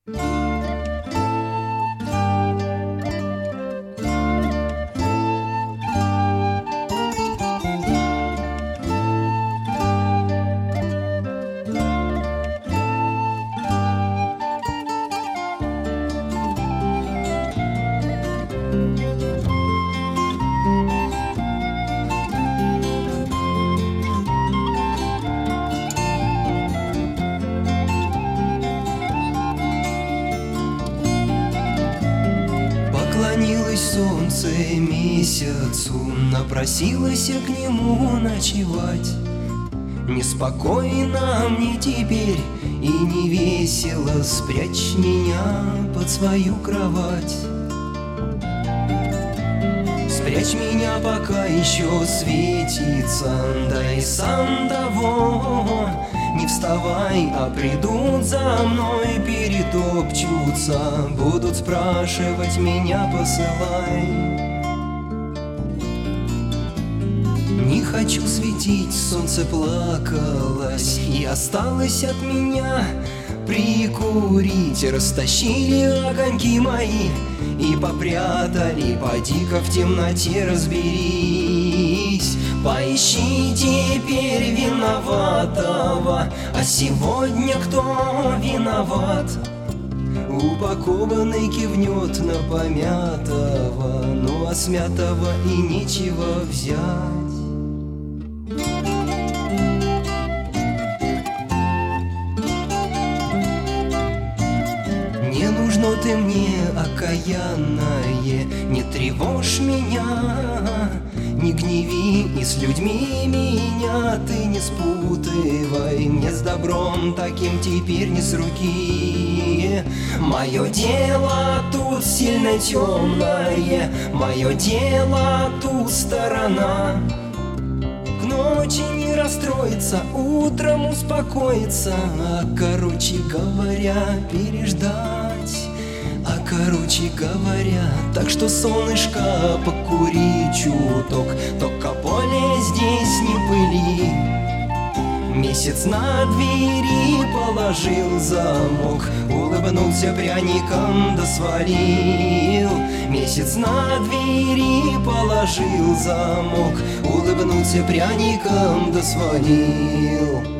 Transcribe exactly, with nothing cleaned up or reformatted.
Поклонилось солнце месяцу, напросилась к нему ночевать. Неспокойно мне теперь и не весело, спрячь меня под свою кровать. Спрячь меня, пока еще светится, да и сам того не вставай, а придут за мной, перетопчутся, будут спрашивать меня, посылай. Не хочу светить, солнце плакалось, и осталось от меня прикурить. Растащили огоньки мои и попрятали, поди-ка в темноте разберись. Поищи теперь виноватого, а сегодня кто виноват? Упакованный кивнет на помятого, ну а смятого и нечего взять. Не нужно ты мне, окаянное, не тревожь меня, не гневи, и с людьми меня ты не спутывай. Мне с добром таким теперь не с руки. Мое дело тут сильно темное, мое дело тут сторона. К ночи не расстроиться, утром успокоиться, а короче говоря, переждать. А короче говоря, так что, солнышко, покури чуток, только поле здесь не пыли. Месяц на двери положил замок, улыбнулся пряником да свалил. Месяц на двери положил замок, улыбнулся пряником да свалил.